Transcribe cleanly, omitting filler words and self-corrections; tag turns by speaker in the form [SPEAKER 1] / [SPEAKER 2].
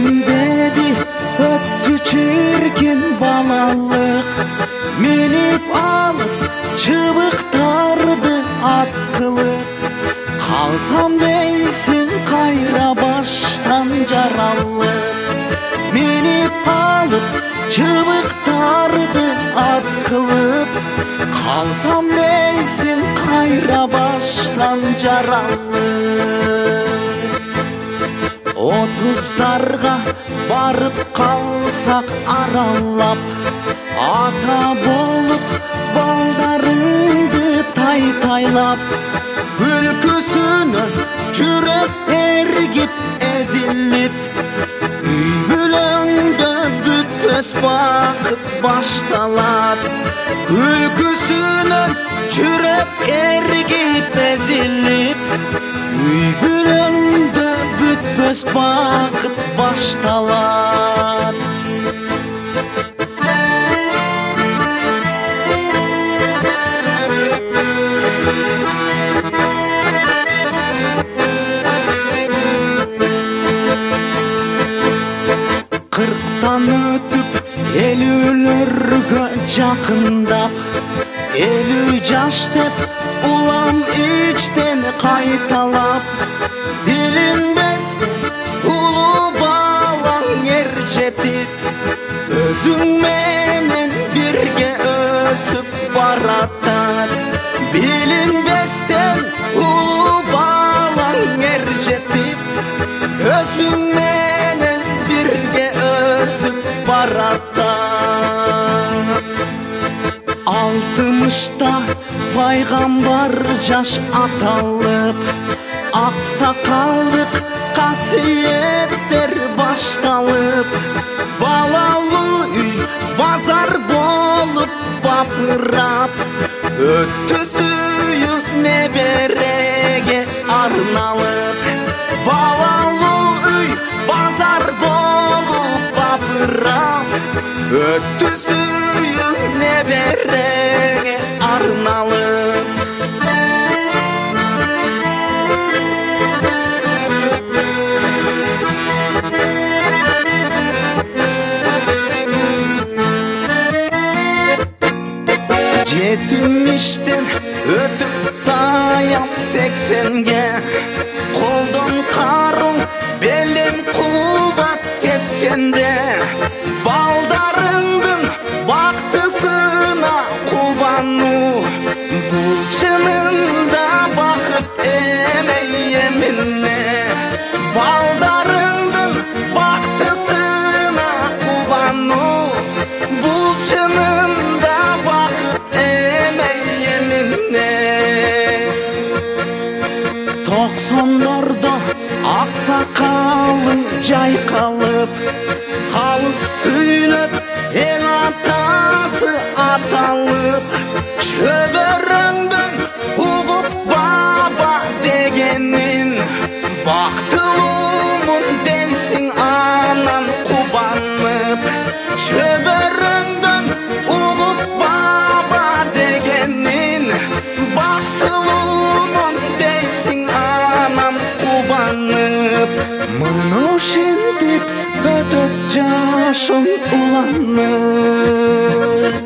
[SPEAKER 1] Білінбеді өтті чіркін балалық, меніп алып чыбықтарды ат қылып. Қалсам дейсің қайра баштан жаралып, меніп алып чыбықтарды ат қылып. Қалсам дейсің қайра баштан жаралып. Отыздарға барып қалсақ аралап, ата болып балдарыңды тай-тайлап. Күлкісінен жүрек ергіп әзіліп, үй бүліңді бүтпес бақыт башталат. Күлкісінен жүрек ергіп әзіліп, үй бүліңді бүтпес бақыт башталат. Қырықтан өтіп елулерге жақындап, 50 жаш деп улам іштен қайталап. Білінбестен ұлы балаң ер жетіп, өзіңменен бірге өсіп бараттар. Білінбестен ұлы балаң ер жетіп, өзіңменен бірге өсіп бараттар. 60-та пайғамбар жаш аталып, ақсақалдық қасиеттер башталып. Балалы үй базар болып бапырап, өтті сүйі небереге арналып. Балалы үй базар болып бапырап, өтті сүйі небереге арналып. Жетіміштен өтіп таяп 80-ге, қолдан қарың белден қубат кеткенде. Балдарыңдың бақтысына қубану, бұл шынында бақыт емей еміне. Балдарыңдың бақтысына қубану, бұл шынында бақыт емей еміне. 90-ларда ақсақалың жайқалып, қалыс сөйлеп ел атасы аталып. Шөберіңдің ұғып баба дегенін, бақтылымын дейсің анан қубанып. Шөберіңдің ұғып баба дегенін, бақтылымын дейсің анан қубанып. Мұны шентіп өтөт жашым уланып.